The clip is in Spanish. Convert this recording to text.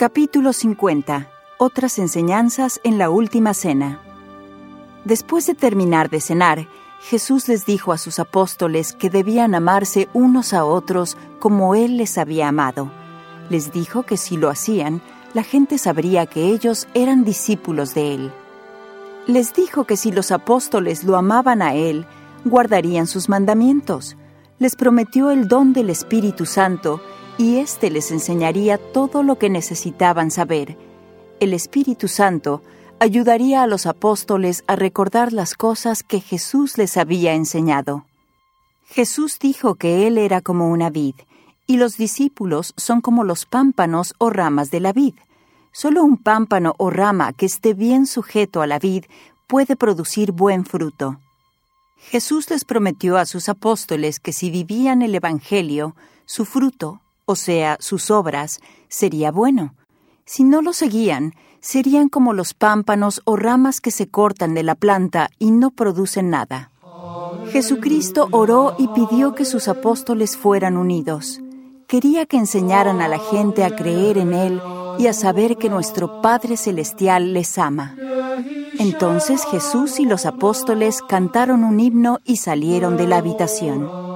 Capítulo 50. Otras enseñanzas en la última cena. Después de terminar de cenar, Jesús les dijo a sus apóstoles que debían amarse unos a otros como Él les había amado. Les dijo que si lo hacían, la gente sabría que ellos eran discípulos de Él. Les dijo que si los apóstoles lo amaban a Él, guardarían sus mandamientos. Les prometió el don del Espíritu Santo y éste les enseñaría todo lo que necesitaban saber. El Espíritu Santo ayudaría a los apóstoles a recordar las cosas que Jesús les había enseñado. Jesús dijo que Él era como una vid, y los discípulos son como los pámpanos o ramas de la vid. Solo un pámpano o rama que esté bien sujeto a la vid puede producir buen fruto. Jesús les prometió a sus apóstoles que si vivían el Evangelio, su fruto, o sea, sus obras, sería bueno. Si no lo seguían, serían como los pámpanos o ramas que se cortan de la planta y no producen nada. Jesucristo oró y pidió que sus apóstoles fueran unidos. Quería que enseñaran a la gente a creer en Él y a saber que nuestro Padre Celestial les ama. Entonces Jesús y los apóstoles cantaron un himno y salieron de la habitación.